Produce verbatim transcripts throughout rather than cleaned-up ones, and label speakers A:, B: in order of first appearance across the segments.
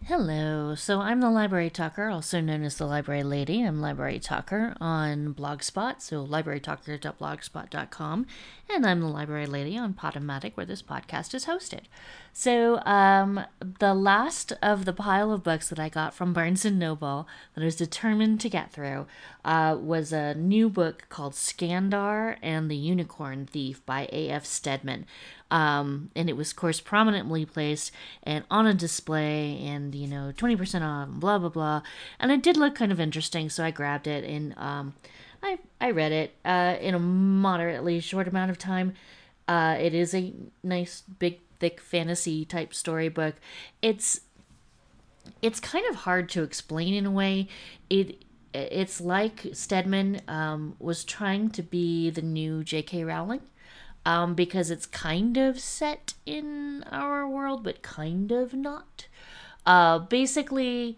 A: Hello. So I'm the Library Talker, also known as the Library Lady. I'm Library Talker on Blogspot, so library talker dot blogspot dot com, and I'm the Library Lady on Podomatic, where this podcast is hosted. So um, the last of the pile of books that I got from Barnes and Noble that I was determined to get through uh, was a new book called Skandar and the Unicorn Thief by A F Stedman. Um, and it was, of course, prominently placed and on a display, and you know, twenty percent off, blah blah blah. And it did look kind of interesting, so I grabbed it and um, I I read it uh, in a moderately short amount of time. Uh, it is a nice, big, thick fantasy type storybook. It's it's kind of hard to explain in a way. It it's like Stedman um, was trying to be the new J K. Rowling, um, because it's kind of set in our world, but kind of not. Uh, basically,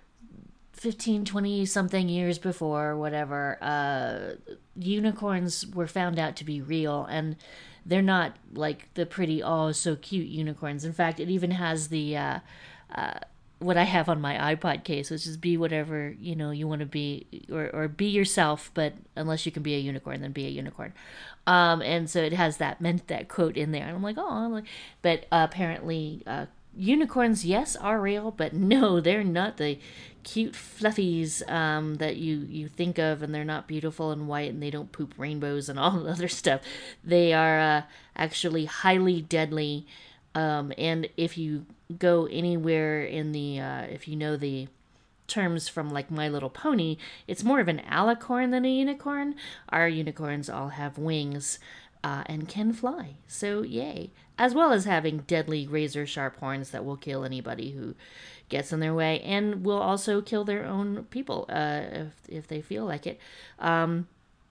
A: fifteen, twenty something years before, whatever, uh, unicorns were found out to be real, and they're not like the pretty, oh, so cute unicorns. In fact, it even has the, uh, uh, what I have on my iPod case, which is be whatever you know you want to be, or, or be yourself, but unless you can be a unicorn, then be a unicorn. Um, and so it has that meant that quote in there, and I'm like, oh, I'm like, but uh, apparently, uh, unicorns, yes, are real, but no, they're not the cute fluffies um, that you you think of, and they're not beautiful and white, and they don't poop rainbows and all the other stuff. They are uh, actually highly deadly, um, and if you go anywhere in the, uh, if you know the terms from like My Little Pony, it's more of an alicorn than a unicorn. Our unicorns all have wings uh, and can fly, so yay. As well as having deadly razor sharp horns that will kill anybody who gets in their way, and will also kill their own people uh, if, if they feel like it. Um,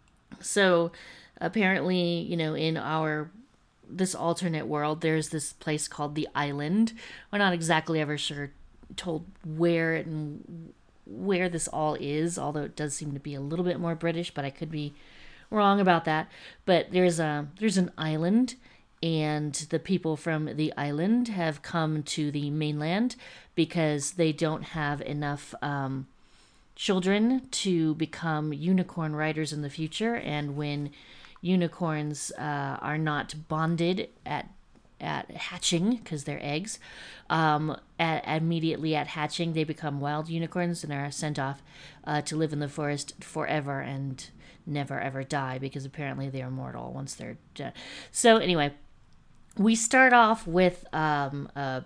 A: so apparently, you know, in our this alternate world, there's this place called the Island. We're not exactly ever sure told where and where this all is, although it does seem to be a little bit more British, but I could be wrong about that. But there's a there's an island, and the people from the island have come to the mainland because they don't have enough um, children to become unicorn riders in the future. And when unicorns uh, are not bonded at at hatching, because they're eggs, um, at, immediately at hatching they become wild unicorns and are sent off uh, to live in the forest forever and never ever die, because apparently they are immortal once they're dead. So anyway, we start off with um, a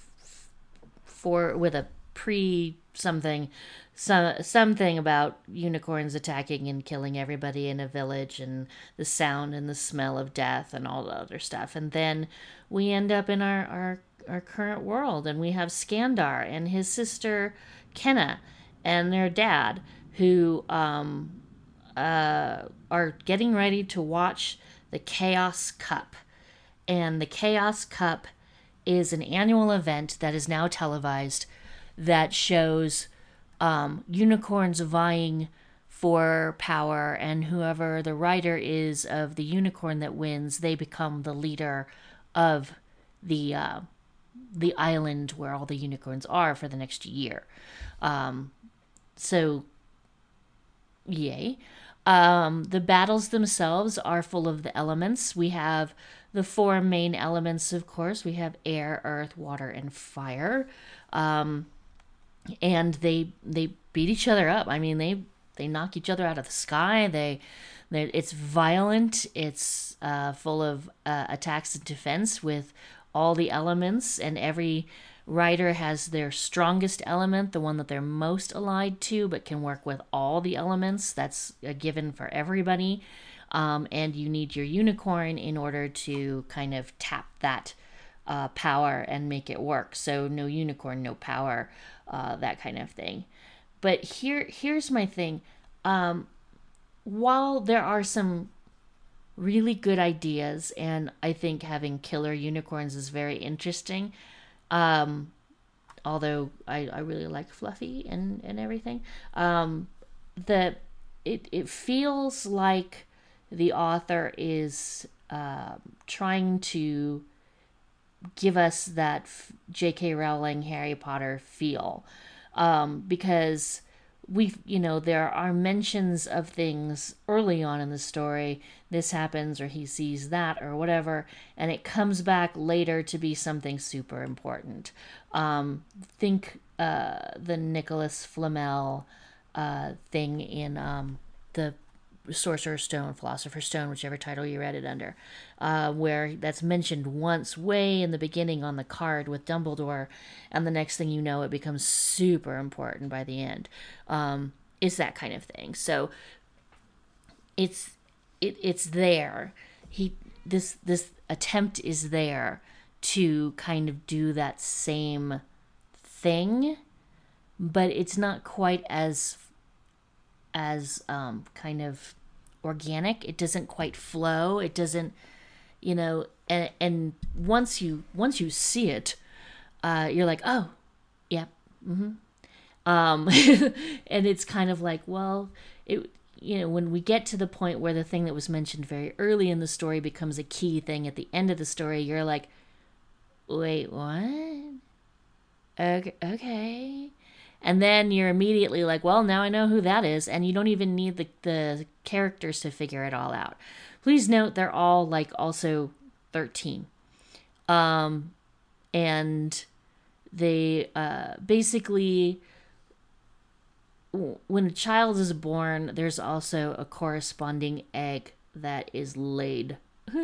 A: for with a pre something some something about unicorns attacking and killing everybody in a village, and the sound and the smell of death and all the other stuff. And then we end up in our our, our current world, and we have Skandar and his sister Kenna and their dad, who um, uh, are getting ready to watch the Chaos Cup. And the Chaos Cup is an annual event that is now televised that shows um, unicorns vying for power, and whoever the rider is of the unicorn that wins, they become the leader of the uh, the island where all the unicorns are for the next year. Um, so, yay. Um, the battles themselves are full of the elements. We have the four main elements, of course. We have air, earth, water, and fire. Um, and they they beat each other up. I mean, they they knock each other out of the sky. They, they it's violent. It's uh, full of uh, attacks and defense with all the elements, and every rider has their strongest element, the one that they're most allied to, but can work with all the elements. That's a given for everybody. Um, and you need your unicorn in order to kind of tap that uh, power and make it work. So no unicorn, no power, uh, that kind of thing. But here, here's my thing. Um, while there are some really good ideas, and I think having killer unicorns is very interesting, um, although I, I really like Fluffy and, and everything, um, the it, it feels like the author is uh, trying to give us that J K. Rowling Harry Potter feel, um, because we, you know, there are mentions of things early on in the story. This happens, or he sees that, or whatever, and it comes back later to be something super important. Um, think uh, the Nicholas Flamel uh, thing in um, the Sorcerer's Stone, Philosopher's Stone, whichever title you read it under, uh, where that's mentioned once way in the beginning on the card with Dumbledore, and the next thing you know, it becomes super important by the end. Um, it's that kind of thing. So it's it, it's there. He this this attempt is there to kind of do that same thing, but it's not quite as as um, kind of organic. It doesn't quite flow. It doesn't, you know, and and once you once you see it, uh, you're like, oh, yeah, mm-hmm. Um, and it's kind of like, well, it, you know, when we get to the point where the thing that was mentioned very early in the story becomes a key thing at the end of the story, you're like, wait, what? Okay, okay. And then you're immediately like, well, now I know who that is. And you don't even need the, the characters to figure it all out. Please note they're all like also thirteen. Um, and they uh, basically, when a child is born, there's also a corresponding egg that is laid.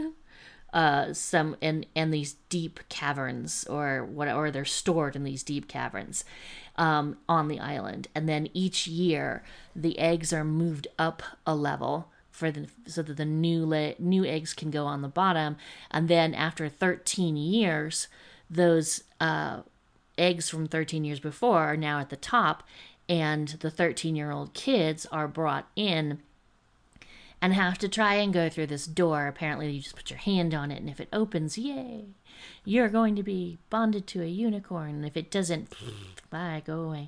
A: uh, some in in these deep caverns, or what, or they're stored in these deep caverns um, on the island. And then each year, the eggs are moved up a level for the so that the new la- new eggs can go on the bottom. And then after thirteen years, those uh, eggs from thirteen years before are now at the top, and the thirteen year old kids are brought in and have to try and go through this door. Apparently, you just put your hand on it, and if it opens, yay, you're going to be bonded to a unicorn. And if it doesn't, bye, go away.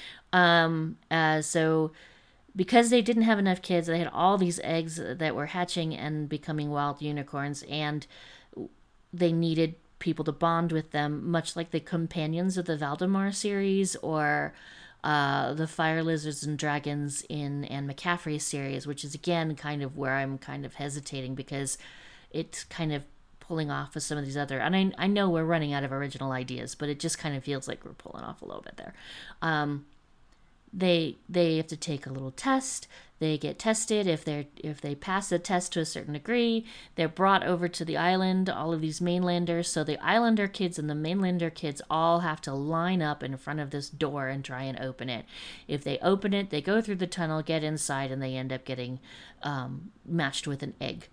A: Um, uh, so, because they didn't have enough kids, they had all these eggs that were hatching and becoming wild unicorns, and they needed people to bond with them, much like the companions of the Valdemar series, or uh, the Fire Lizards and Dragons in Anne McCaffrey's series, which is again kind of where I'm kind of hesitating, because it's kind of pulling off of some of these other, and I, I know we're running out of original ideas, but it just kind of feels like we're pulling off a little bit there. Um, they they have to take a little test. They get tested. If they're if they pass the test to a certain degree, they're brought over to the island, all of these mainlanders. So the islander kids and the mainlander kids all have to line up in front of this door and try and open it. If they open it, they go through the tunnel, get inside, and they end up getting um, matched with an egg.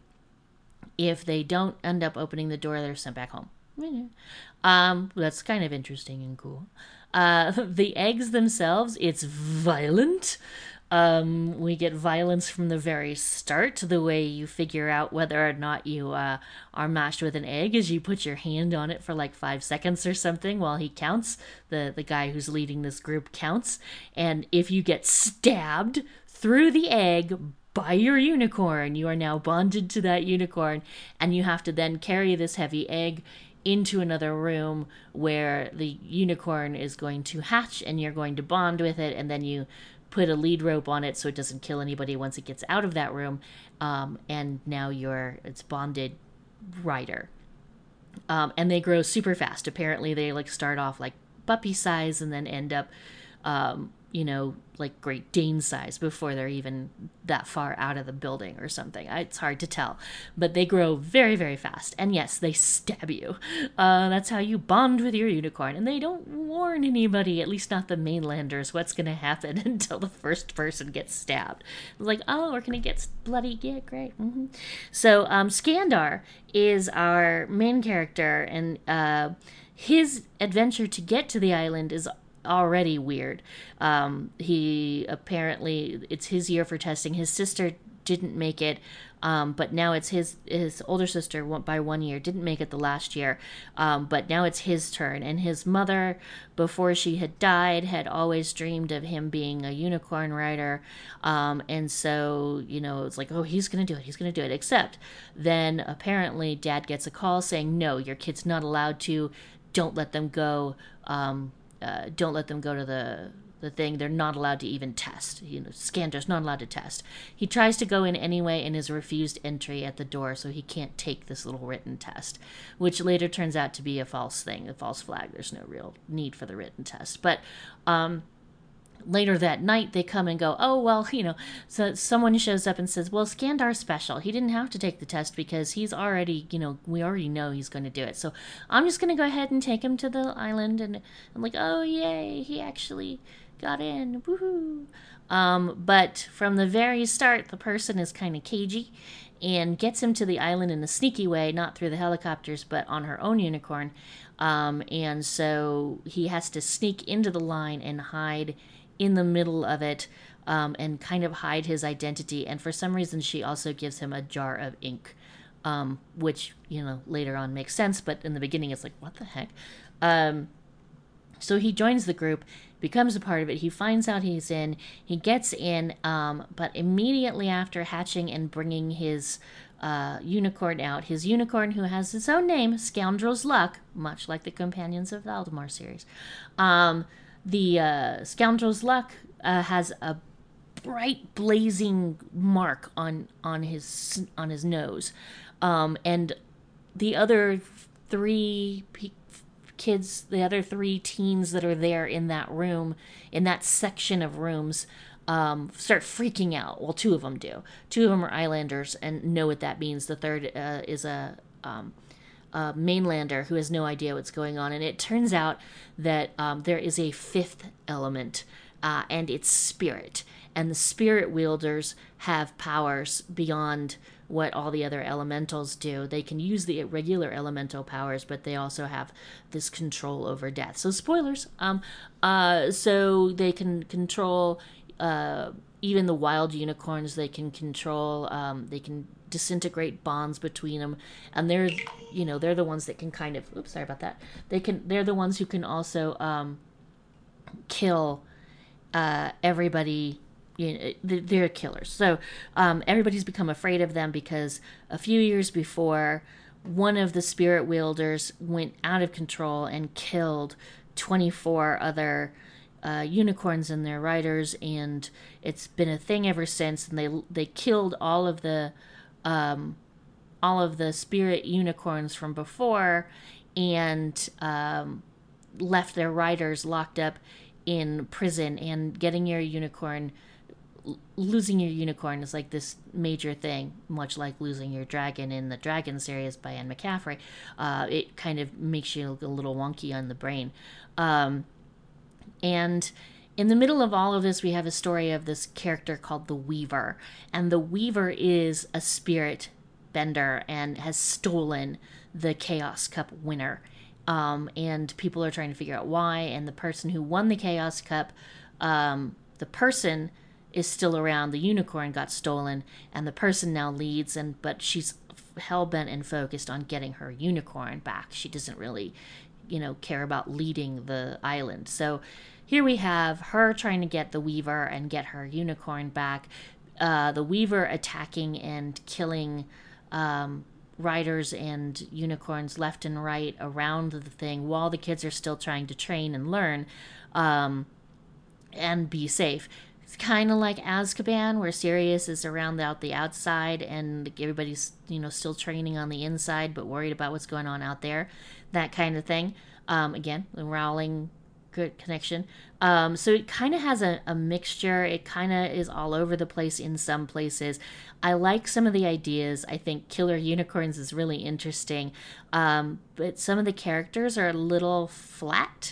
A: If they don't end up opening the door, they're sent back home. Um, that's kind of interesting and cool. Uh, the eggs themselves, it's violent. Um, we get violence from the very start. The way you figure out whether or not you uh, are matched with an egg is you put your hand on it for like five seconds or something while he counts. The, the guy who's leading this group counts. And if you get stabbed through the egg by your unicorn, you are now bonded to that unicorn, and you have to then carry this heavy egg into another room where the unicorn is going to hatch, and you're going to bond with it, and then you put a lead rope on it so it doesn't kill anybody once it gets out of that room, um, and now you're it's bonded rider. Um, and they grow super fast. Apparently they like start off like puppy size and then end up um, you know, like Great Dane size before they're even that far out of the building or something. It's hard to tell. But they grow very, very fast. And yes, they stab you. Uh, that's how you bond with your unicorn. And they don't warn anybody, at least not the mainlanders, what's going to happen until the first person gets stabbed. Like, oh, we're going to get bloody. Yeah, great. Mm-hmm. So um, Skandar is our main character. And uh, his adventure to get to the island is already weird. Um, he apparently, it's his year for testing. His sister didn't make it, um, but now it's his his older sister by one year didn't make it the last year, um, but now it's his turn. And his mother, before she had died, had always dreamed of him being a unicorn rider, um, and so you know it's like, oh, he's gonna do it, he's gonna do it. Except then apparently Dad gets a call saying, no, your kid's not allowed to. Don't let them go. Um, uh, don't let them go to the the thing. They're not allowed to even test. You know, Skandar's not allowed to test. He tries to go in anyway and is refused entry at the door, so he can't take this little written test, which later turns out to be a false thing, a false flag. There's no real need for the written test. But um, later that night, they come and go, oh, well, you know, so someone shows up and says, well, Skandar's special. He didn't have to take the test because he's already, you know, we already know he's going to do it. So I'm just going to go ahead and take him to the island. And I'm like, oh, yay, he actually got in. Woohoo. Um, but from the very start, the person is kind of cagey and gets him to the island in a sneaky way, not through the helicopters, but on her own unicorn. Um, and so he has to sneak into the line and hide in the middle of it, um, and kind of hide his identity. And for some reason, she also gives him a jar of ink, um, which, you know, later on makes sense. But in the beginning, it's like, what the heck? Um, so he joins the group, becomes a part of it. He finds out he's in. He gets in, um, but immediately after hatching and bringing his uh, unicorn out, his unicorn, who has its own name, Scoundrel's Luck, much like the Companions of Valdemar series, um, the uh, Scoundrel's Luck uh, has a bright blazing mark on on his on his nose, um, and the other three pe- kids, the other three teens that are there in that room, in that section of rooms, um, start freaking out. Well, two of them do. Two of them are Islanders and know what that means. The third uh, is a um, Uh, mainlander who has no idea what's going on. And it turns out that um, there is a fifth element, uh, and it's spirit. And the spirit wielders have powers beyond what all the other elementals do. They can use the regular elemental powers, but they also have this control over death. So spoilers. Um, uh, so they can control uh, even the wild unicorns. They can control, um, they can disintegrate bonds between them, and they're, you know, they're the ones that can kind of, oops, sorry about that. They can, they're the ones who can also um, kill uh, everybody. You know, they're killers. So um, everybody's become afraid of them because a few years before, one of the spirit wielders went out of control and killed twenty-four other uh, unicorns and their riders, and it's been a thing ever since. And they they killed all of the um, all of the spirit unicorns from before, and um, left their riders locked up in prison. And getting your unicorn, losing your unicorn is like this major thing, much like losing your dragon in the Dragon series by Anne McCaffrey. Uh, it kind of makes you a little wonky on the brain. Um, and in the middle of all of this, we have a story of this character called the Weaver. And the Weaver is a spirit bender and has stolen the Chaos Cup winner. Um, and people are trying to figure out why. And the person who won the Chaos Cup, um, the person is still around. The unicorn got stolen, and the person now leads, and but she's hell-bent and focused on getting her unicorn back. She doesn't really, you know, care about leading the island. So here we have her trying to get the Weaver and get her unicorn back. Uh, the Weaver attacking and killing um, riders and unicorns left and right around the thing while the kids are still trying to train and learn um, and be safe. It's kind of like Azkaban, where Sirius is around out the outside and everybody's, you know, still training on the inside but worried about what's going on out there. That kind of thing. Um, again, the Rowling good connection. Um, so it kind of has a, a mixture. It kind of is all over the place in some places. I like some of the ideas. I think Killer Unicorns is really interesting. Um, but some of the characters are a little flat.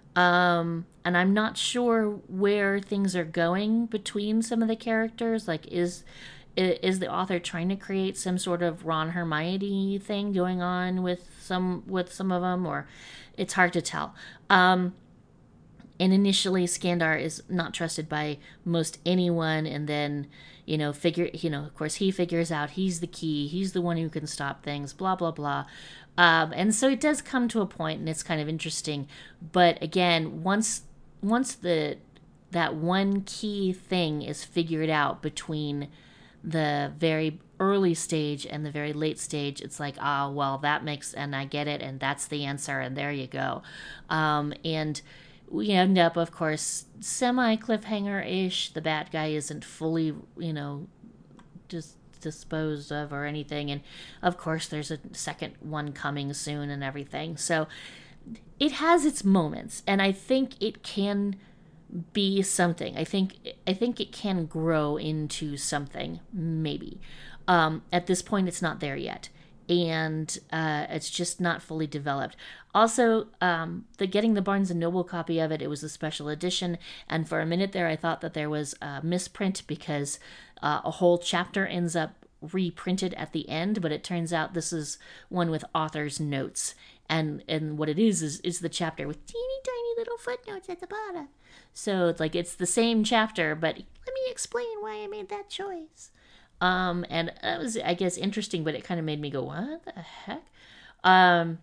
A: Um, and I'm not sure where things are going between some of the characters. Like, is is the author trying to create some sort of Ron Hermione thing going on with some with some of them, or it's hard to tell. Um, and initially Skandar is not trusted by most anyone, and then, you know, figure, you know, of course he figures out he's the key, he's the one who can stop things, blah, blah, blah. Um, and so it does come to a point, and it's kind of interesting. But again, once once the that one key thing is figured out between the very early stage and the very late stage, it's like, ah, oh, well, that makes, and I get it, and that's the answer, and there you go. Um, and we end up, of course, semi cliffhanger ish. The bad guy isn't fully, you know, just disposed of or anything, and of course there's a second one coming soon and everything. So it has its moments, and I think it can be something. I think I think it can grow into something, maybe. Um, at this point, it's not there yet, and uh, it's just not fully developed. Also, um, the getting the Barnes and Noble copy of it, it was a special edition, and for a minute there, I thought that there was a misprint because uh, a whole chapter ends up reprinted at the end, but it turns out this is one with author's notes, and and what it is is is the chapter with teeny tiny little footnotes at the bottom. So it's like it's the same chapter, but let me explain why I made that choice. Um, and that was, I guess, interesting, but it kind of made me go, what the heck? Um,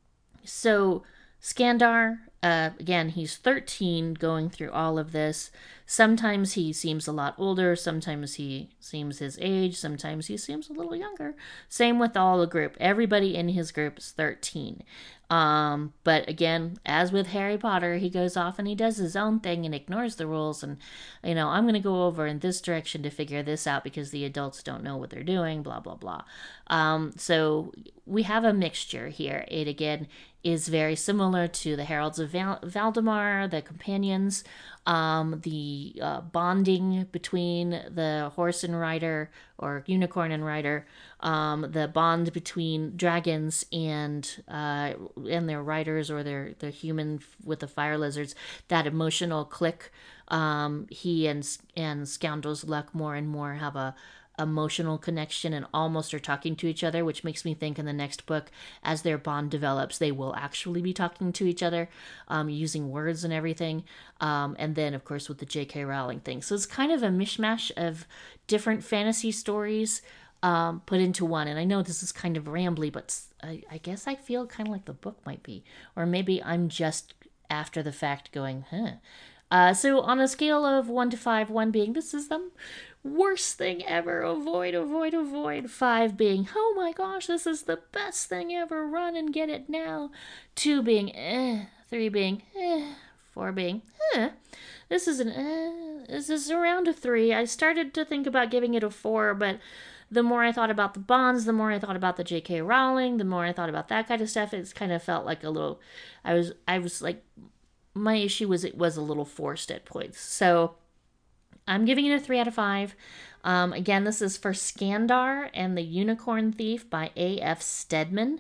A: so Skandar, uh, again, he's thirteen going through all of this. Sometimes he seems a lot older. Sometimes he seems his age. Sometimes he seems a little younger. Same with all the group. Everybody in his group is thirteen. Um, but again, as with Harry Potter, he goes off and he does his own thing and ignores the rules. And, you know, I'm going to go over in this direction to figure this out because the adults don't know what they're doing, blah, blah, blah. Um, so we have a mixture here. It, again, is very similar to the Heralds of Val- Valdemar, the companions, um, the uh, bonding between the horse and rider, or unicorn and rider, um, the bond between dragons and uh, and their riders, or their, their human with the fire lizards, that emotional click. Um, he and and Scoundrel's Luck more and more have a emotional connection and almost are talking to each other, which makes me think in the next book, as their bond develops, they will actually be talking to each other, um, using words and everything. Um, and then, of course, with the J K Rowling thing. So it's kind of a mishmash of different fantasy stories um, put into one. And I know this is kind of rambly, but I, I guess I feel kind of like the book might be. Or maybe I'm just after the fact going, huh. Uh, so on a scale of one to five, one being this is the worst thing ever, avoid, avoid, avoid, five being, oh my gosh, this is the best thing ever, run and get it now, two being, eh, three being, eh, four being, eh, this is an, eh, this is around a three. I started to think about giving it a four, but the more I thought about the bonds, the more I thought about the J K Rowling, the more I thought about that kind of stuff, it's kind of felt like a little, I was, I was like, my issue was it was a little forced at points. So I'm giving it a three out of five. Um, again, this is for Skandar and the Unicorn Thief by A F Steadman.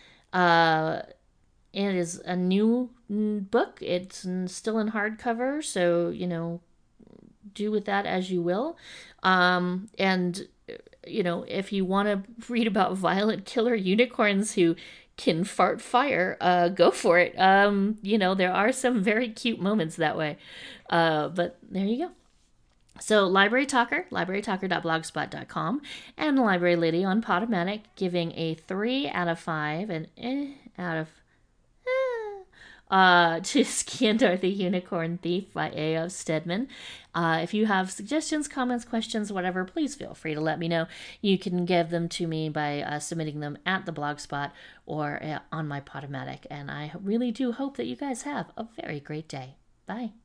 A: Uh, it is a new book. It's still in hardcover, so, you know, do with that as you will. Um, and, you know, if you want to read about violent killer unicorns who can fart fire, uh, go for it. Um, you know, there are some very cute moments that way. Uh, but there you go. So Library Talker, library talker dot blogspot dot com, and Library Lady on Podomatic, giving a three out of five, and eh out of eh, uh, to Skandar the Unicorn Thief by A F Steadman. Uh, if you have suggestions, comments, questions, whatever, please feel free to let me know. You can give them to me by uh, submitting them at the Blogspot or uh, on my Podomatic. And I really do hope that you guys have a very great day. Bye.